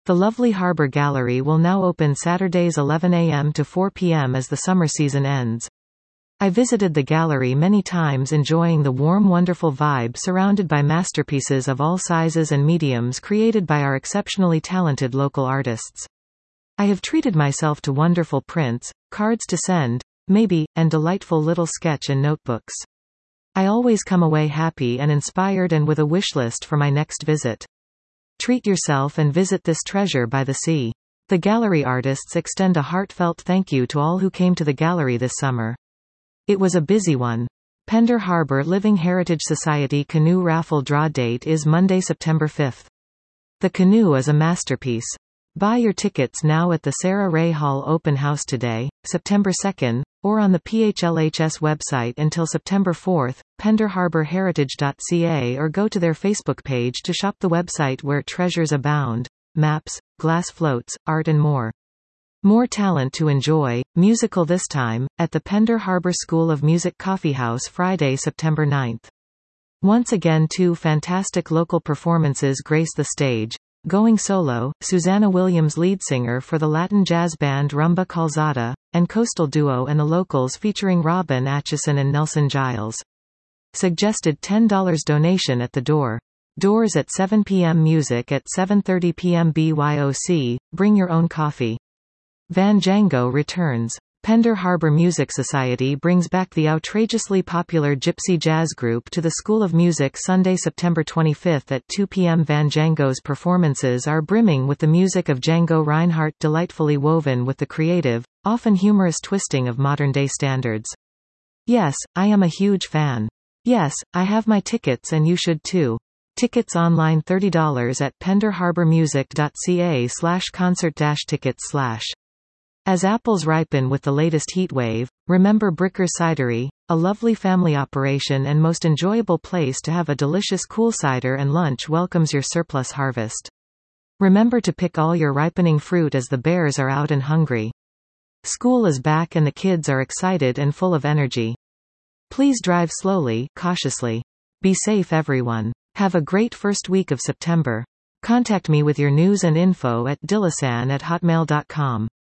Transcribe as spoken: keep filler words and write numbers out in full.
The lovely Harbor Gallery will now open Saturdays eleven a m to four p m as the summer season ends. I visited the gallery many times, enjoying the warm, wonderful vibe surrounded by masterpieces of all sizes and mediums created by our exceptionally talented local artists. I have treated myself to wonderful prints, cards to send, maybe, and delightful little sketch and notebooks. I always come away happy and inspired and with a wish list for my next visit. Treat yourself and visit this treasure by the sea. The gallery artists extend a heartfelt thank you to all who came to the gallery this summer. It was a busy one. Pender Harbor Living Heritage Society Canoe Raffle Draw date is Monday, September fifth. The canoe is a masterpiece. Buy your tickets now at the Sarah Ray Hall Open House today, September second, or on the P H L H S website until September fourth, pender harbor heritage dot c a, or go to their Facebook page to shop the website where treasures abound, maps, glass floats, art and more. More talent to enjoy, musical this time, at the Pender Harbor School of Music Coffee House Friday, September ninth. Once again, two fantastic local performances grace the stage. Going solo, Susanna Williams, lead singer for the Latin jazz band Rumba Calzada, and Coastal Duo and the Locals featuring Robin Atchison and Nelson Giles. Suggested ten dollars donation at the door. Doors at seven p m Music at seven thirty p m B Y O C, bring your own coffee. Van Django returns. Pender Harbor Music Society brings back the outrageously popular gypsy jazz group to the School of Music Sunday, September twenty-fifth at two p m Van Django's performances are brimming with the music of Django Reinhardt, delightfully woven with the creative, often humorous twisting of modern-day standards. Yes, I am a huge fan. Yes, I have my tickets and you should too. Tickets online thirty dollars at pender harbor music dot c a slash concert dash tickets slash. As apples ripen with the latest heat wave, remember Bricker's Cidery, a lovely family operation and most enjoyable place to have a delicious cool cider and lunch welcomes your surplus harvest. Remember to pick all your ripening fruit as the bears are out and hungry. School is back and the kids are excited and full of energy. Please drive slowly, cautiously. Be safe, everyone. Have a great first week of September. Contact me with your news and info at dillasan at hotmail dot com.